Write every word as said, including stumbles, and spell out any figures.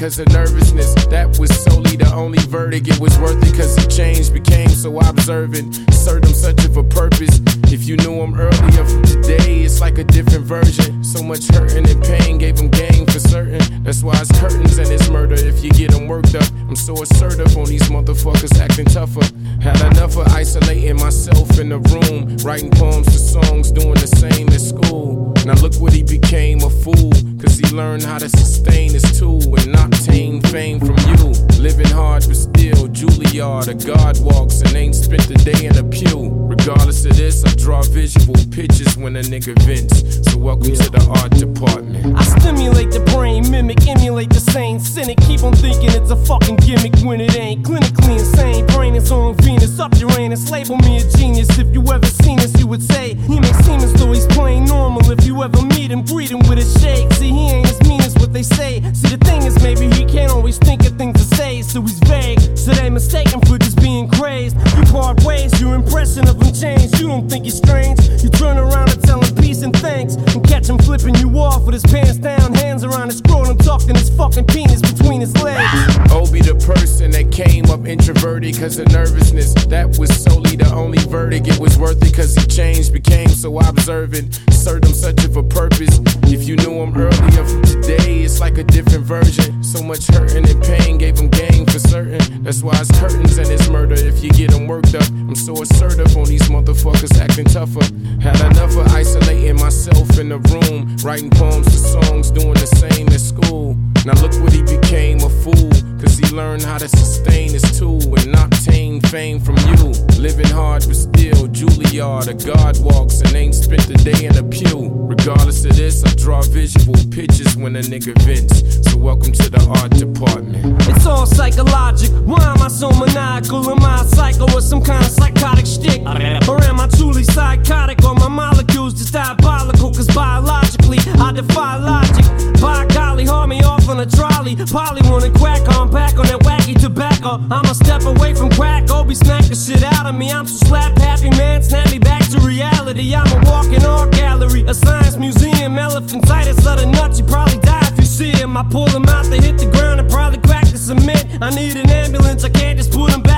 cause of nervousness. That was solely the only verdict. It was worth it cause he changed, became so observant. Served him such of a purpose. If you knew him earlier from today, it's like a different version. So much hurting and pain gave him game for certain. That's why it's curtains and it's murder if you get him worked up. I'm so assertive on these motherfuckers acting tougher. Had enough of isolating myself in the room, writing poems to songs, doing the same in school. Now look what he became, a fool, cause he learned how to sustain his tool and not obtain fame from you. Living hard but still Juilliard, a God walks and ain't spent the day in a pew. Regardless of this, I draw visual pictures when a nigga vents. So welcome to the art department. I stimulate the brain, mimic, emulate the sane cynic. Keep on thinking it's a fucking gimmick when it ain't. Clinically insane, brain is on Venus, up Uranus. Label me a genius. If you ever seen us, you would say he may seem as though he's plain normal. If you ever meet him, greet him with a shake. See, he ain't as mean as what they say. See, the thing is, maybe he can't always think of things to say, so he's vague. So they mistake him for just being crazed. You part ways, your impression of him changed. You don't think he's strange. You turn around and tell him peace and thanks, and catch him flipping you off with his pants down, hands around his scrotum, tucking his fucking penis between his legs. Obi the person that came up introverted cause of nervousness. That was solely the only verdict. It was worth it cause he changed, became so observant. Served him such of a purpose. If you knew him earlier from today, it's like a different version. So much hurting and pain gave him game for certain. That's why it's curtains and it's murder if you get him worked up. I'm so assertive on these motherfuckers acting tougher. Had enough of isolating myself in the room, writing poems to songs, doing the same in school. Now look what he became, a fool, cause he learned how to sustain his tool and not obtain fame from you. Living hard but still Juilliard, a God walks and ain't spent the day in a pew. Regardless of this, I draw visual pictures when a nigga vents. So welcome to the art department. It's all psychologic. Why am I so maniacal? Am I a psycho or some kind of psychotic shtick? Or am I truly psychotic? Or my molecules just diabolical? Cause biologically I defy logic. By golly, haul me off on a trolley. Polly wanna crack on back on that wacky tobacco. I'm a step away from crack. Obi smack the shit out of me. I'm so slap happy, man. Snap me back to reality. I'm a walking art gallery, a science museum. Elephantitis of the nuts, you probably die if you see him. I pull him out, they hit the ground and probably crack the cement. I need an ambulance, I can't just put him back.